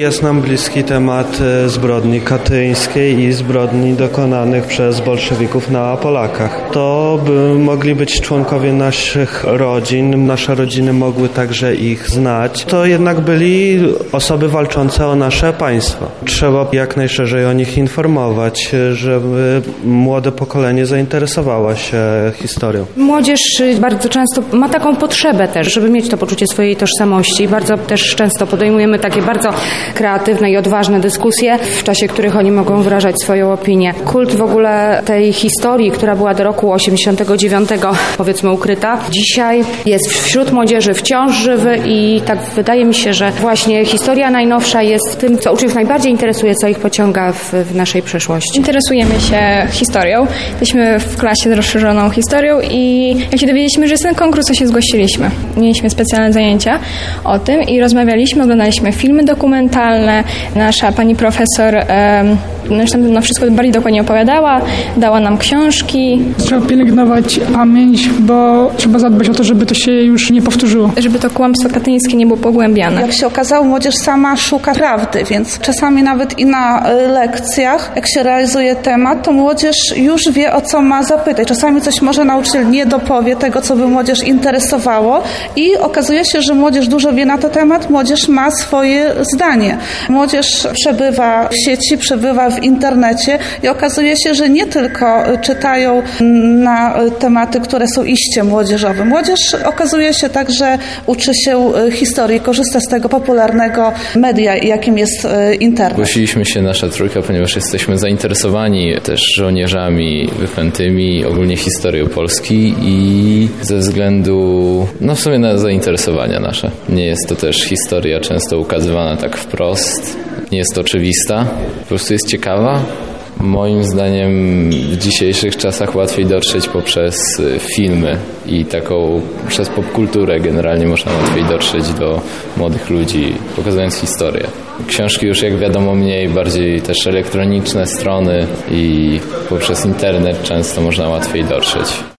Jest nam bliski temat zbrodni katyńskiej i zbrodni dokonanych przez bolszewików na Polakach. To by mogli być członkowie naszych rodzin, nasze rodziny mogły także ich znać. To jednak byli osoby walczące o nasze państwo. Trzeba jak najszerzej o nich informować, żeby młode pokolenie zainteresowało się historią. Młodzież bardzo często ma taką potrzebę też, żeby mieć to poczucie swojej tożsamości. Bardzo też często podejmujemy takie bardzo kreatywne i odważne dyskusje, w czasie których oni mogą wyrażać swoją opinię. Kult w ogóle tej historii, która była do roku 89, powiedzmy ukryta, dzisiaj jest wśród młodzieży wciąż żywy i tak wydaje mi się, że właśnie historia najnowsza jest tym, co uczniów najbardziej interesuje, co ich pociąga w naszej przeszłości. Interesujemy się historią. Jesteśmy w klasie z rozszerzoną historią i jak się dowiedzieliśmy, że jest ten konkurs, to się zgłosiliśmy. Mieliśmy specjalne zajęcia o tym i rozmawialiśmy, oglądaliśmy filmy dokumentalne. Nasza pani profesor nam wszystko bardziej dokładnie opowiadała, dała nam książki. Trzeba pielęgnować pamięć, bo trzeba zadbać o to, żeby to się już nie powtórzyło. Żeby to kłamstwo katyńskie nie było pogłębiane. Jak się okazało, młodzież sama szuka prawdy, więc czasami nawet i na lekcjach, jak się realizuje temat, to młodzież już wie, o co ma zapytać. Czasami coś może nauczyciel nie dopowie tego, co by młodzież interesowało i okazuje się, że młodzież dużo wie na ten temat, młodzież ma swoje zdanie. Młodzież przebywa w sieci, przebywa w internecie i okazuje się, że nie tylko czytają na tematy, które są iście młodzieżowe. Młodzież okazuje się także uczy się historii, korzysta z tego popularnego media, jakim jest internet. Zgłosiliśmy się nasza trójka, ponieważ jesteśmy zainteresowani też żołnierzami wyklętymi, ogólnie historią Polski i ze względu, w sumie na zainteresowania nasze. Nie jest to też historia często ukazywana tak wprost, nie jest oczywista, po prostu jest ciekawa. Moim zdaniem w dzisiejszych czasach łatwiej dotrzeć poprzez filmy i przez popkulturę generalnie można łatwiej dotrzeć do młodych ludzi, pokazując historię. Książki już jak wiadomo mniej, bardziej też elektroniczne strony i poprzez internet często można łatwiej dotrzeć.